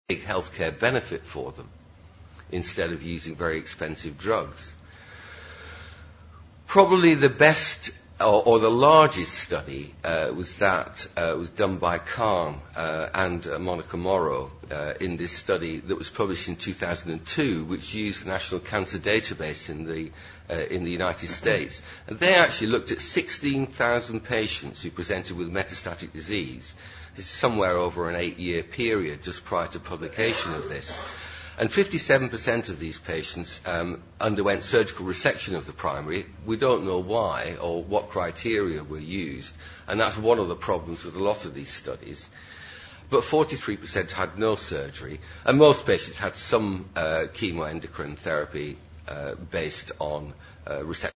big healthcare benefit for them, instead of using very expensive drugs. Probably the best or the largest study was done by Kahn and Monica Morrow in this study that was published in 2002, which used the National Cancer Database in the United States. And they actually looked at 16,000 patients who presented with metastatic disease. This is somewhere over an 8-year period just prior to publication of this. And 57% of these patients underwent surgical resection of the primary. We don't know why or what criteria were used, and that's one of the problems with a lot of these studies. But 43% had no surgery, and most patients had some chemoendocrine therapy based on resection.